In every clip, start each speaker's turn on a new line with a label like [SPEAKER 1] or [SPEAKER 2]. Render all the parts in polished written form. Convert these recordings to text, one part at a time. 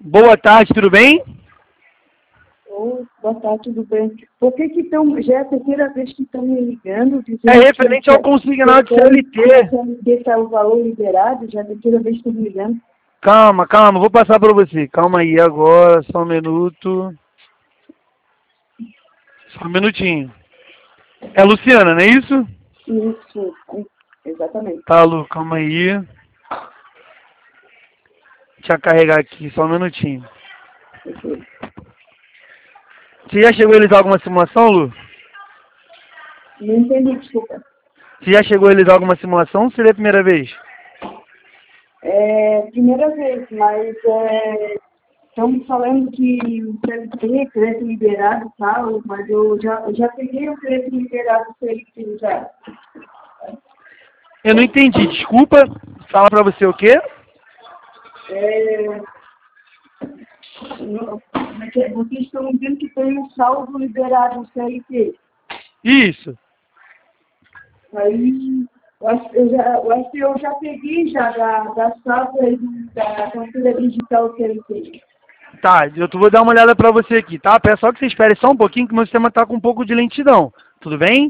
[SPEAKER 1] Boa tarde, tudo bem?
[SPEAKER 2] Oi, boa tarde, tudo bem? Por que estão, já é a terceira vez que estão me ligando, dizendo
[SPEAKER 1] É referente ao consignado de CLT.
[SPEAKER 2] a CLT está o valor liberado, já é a terceira vez que estão me ligando.
[SPEAKER 1] Calma, calma, vou passar para você. Calma aí agora, só um minuto. Só um minutinho. É a Luciana, não é isso?
[SPEAKER 2] Isso, exatamente.
[SPEAKER 1] Tá, Lu, calma aí. Deixa eu carregar aqui, só um minutinho.
[SPEAKER 2] Ok.
[SPEAKER 1] Você já chegou a realizar alguma simulação, Lu?
[SPEAKER 2] Não entendi, desculpa.
[SPEAKER 1] Você já chegou a realizar alguma simulação ou seria a primeira vez?
[SPEAKER 2] É primeira vez, mas estamos falando que o CLT, crédito liberado e tal, mas eu já peguei o crédito liberado do CLT já.
[SPEAKER 1] Eu não entendi, desculpa. Fala pra você o quê?
[SPEAKER 2] Vocês estão dizendo que tem um saldo liberado no CLT.
[SPEAKER 1] Isso.
[SPEAKER 2] Aí, eu já peguei já da safra e da carteira digital CLT.
[SPEAKER 1] Tá, vou dar uma olhada pra você aqui, tá? Peço só que você espere só um pouquinho que meu sistema tá com um pouco de lentidão. Tudo bem?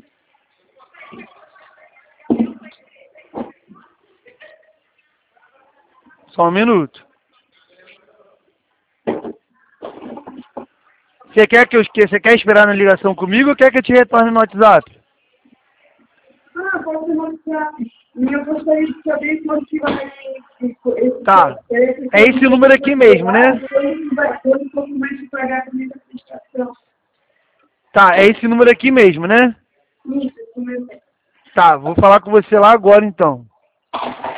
[SPEAKER 1] Só um minuto. Você quer esperar na ligação comigo ou quer que eu te retorne no WhatsApp?
[SPEAKER 2] Pode ser no WhatsApp. E eu gostaria de saber quando que vai
[SPEAKER 1] Tá. É esse número aqui mesmo, né?
[SPEAKER 2] eu não começo a pagar também da prestação.
[SPEAKER 1] Tá, é esse número aqui mesmo, né?
[SPEAKER 2] Isso mesmo.
[SPEAKER 1] Tá, vou falar com você lá agora então.